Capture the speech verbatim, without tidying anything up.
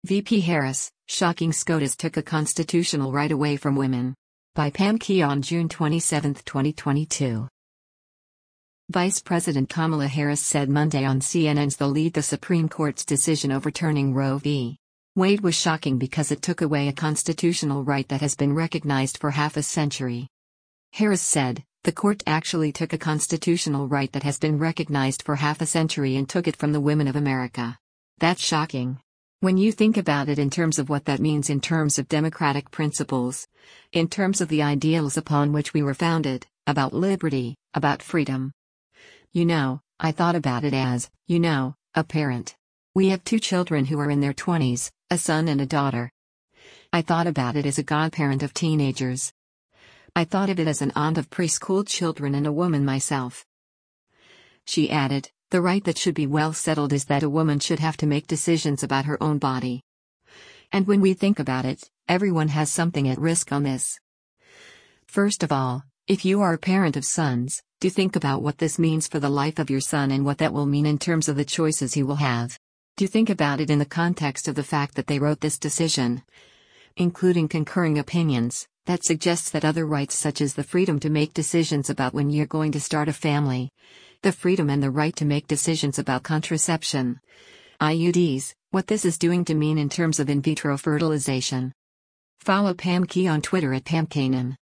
V P Harris, shocking SCOTUS took a constitutional right away from women. By Pam Key on June twenty-seventh, twenty twenty-two. Vice President Kamala Harris said Monday on C N N's The Lead the Supreme Court's decision overturning Roe v. Wade was shocking because it took away a constitutional right that has been recognized for half a century. Harris said, "The court actually took a constitutional right that has been recognized for half a century and took it from the women of America. That's shocking. When you think about it in terms of what that means in terms of democratic principles, in terms of the ideals upon which we were founded, about liberty, about freedom. You know, I thought about it as, you know, a parent. We have two children who are in their twenties, a son and a daughter. I thought about it as a godparent of teenagers. I thought of it as an aunt of preschool children and a woman myself." She added, "The right that should be well settled is that a woman should have to make decisions about her own body. And when we think about it, everyone has something at risk on this. First of all, if you are a parent of sons, do think about what this means for the life of your son and what that will mean in terms of the choices he will have. Do think about it in the context of the fact that they wrote this decision, including concurring opinions, that suggests that other rights such as the freedom to make decisions about when you're going to start a family, the freedom and the right to make decisions about contraception, I U Ds, what this is doing to mean in terms of in vitro fertilization." Follow Pam Key on Twitter at Pam Kanan.